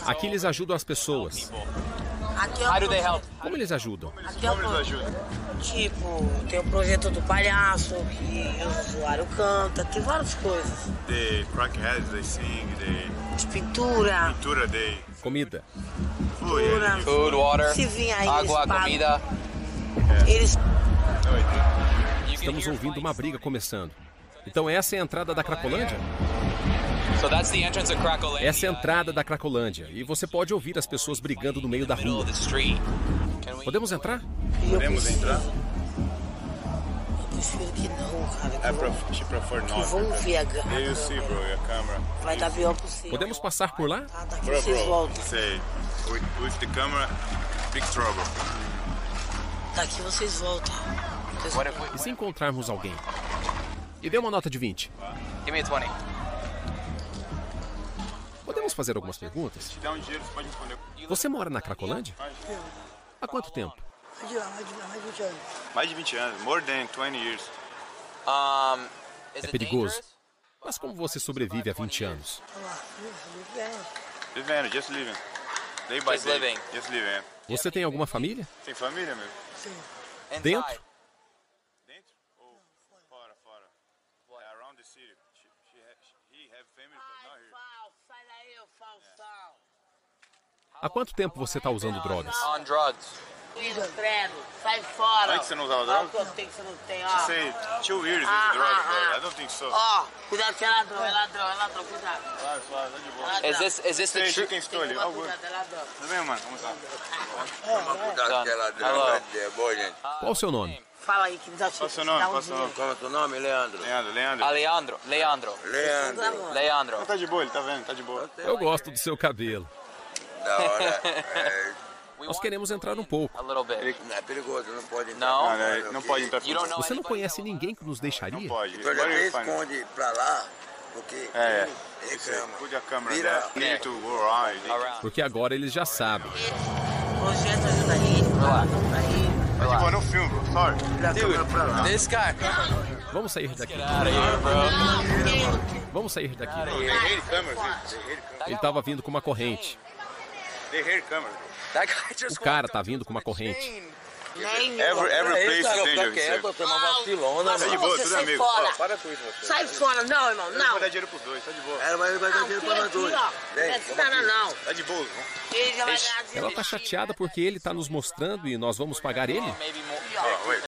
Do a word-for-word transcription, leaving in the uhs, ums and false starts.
Aqui eles ajudam as pessoas. Aqui é o... Como eles ajudam? Aqui é o... Tipo, tem o projeto do palhaço, que o usuário canta, tem várias coisas. The crackheads, they sing, they... De pintura. Pintura, they... Comida. Pintura. Food, water, Se vir aí, água, eles pagam. comida. Eles... Estamos ouvindo uma briga começando. Então essa é a entrada da Cracolândia? So that's the entrance of Cracolândia. Essa é a entrada da Cracolândia. E você pode ouvir as pessoas brigando no meio da rua. Podemos entrar? Podemos entrar? Eu prefiro que não, cara. I prefer, she prefer not. Vamos ver a câmera. Yeah, you see, bro, your camera. Vai dar pior possível. Podemos passar por lá? Tá, daqui Bro, vocês bro, voltam. say, with, with the camera, big trouble. Daqui vocês voltam. E se encontrarmos alguém? E dê uma nota de vinte. Give me a twenty. Podemos fazer algumas perguntas? Te dá um dinheiro, você pode responder. Você mora na Cracolândia? Há quanto tempo? Mais de lá, mais de lá, mais de vinte anos. Mais de vinte anos, more than twenty years. Um, is É it perigoso. dangerous? Mas como você sobrevive há vinte anos? Olha lá, vivendo. Vivendo, just living. Day by Just day. living. Just living, é. Você tem alguma família? Tem família, meu? Sim. Inside. Dentro? Dentro? Ou fora, fora? Yeah, around the city. She, she ha, he have family, but not here. Falso, sai daí, ô falsão. Há quanto tempo você está usando drogas? On drugs. Filho, credo, sai fora. Ai, que você não usava Olha o droga? que eu tenho que você não tem, ó. She say two years Ah, with drugs, ah, bro. ah. I don't think so. Ó, cuidado que é ladrão, é ladrão, é ladrão, cuidado. Suave, suave, tá de boa. É ladrão. Is this is this the Sei, true? quem estou ali. Toma Oh, good. cuidado, é ladrão. Tá bem, mano? Vamos lá. Cuidado que é ladrão, Hello. é boa, gente. Qual o seu nome? Fala aí que me dá Qual o seu nome? Qual o seu nome? Qual é o seu nome, Leandro? Leandro, Leandro. Alejandro, Leandro, Leandro. Leandro. Não, tá de boa, ele tá vendo, tá de boa. Eu gosto do seu cabelo. Da hora. É, Nós queremos entrar um pouco. A little bit. não é perigoso, não pode entrar. Não. Ah, não, não pode entrar. You don't know Você não anybody conhece that will- ninguém que nos deixaria? Não pode. Então já Agora até ele faz. esconde pra lá, porque É, ele é. reclama. Put a câmera Vira- there. You need to go around. you need to- Around. Porque agora eles já sabem. Projeto ajuda aí, ajuda aí. Tá de boa no filme, bro. Sorry. Vira a câmera pra lá. This guy. Vamos sair daqui. Get out of here, bro. Vamos sair daqui. They hate cameras. They hate cameras. Ele estava vindo com uma corrente. They hate cameras. That guy just O cara walked tá up vindo to com uma the corrente. chain. Nem Every, every Aí, place cara, is fica dangerous. quieto, sir. tem uma vacilona, Mas Tá de mano. boa, você tudo sai amigo. fora. Ó, para com isso, você. Sai fora, não, irmão, Eu não. vou dar dinheiro pros dois, tá de boa. Ela vai, vai dar Não, dinheiro aqui, pra nós aqui, dois. ó. Vem, Não é nada, não. Tá de boa, não? Ele já vai ganhar dinheiro. Ela tá chateada porque ele tá nos mostrando e nós vamos pagar ele? Maybe more. Oh, wait.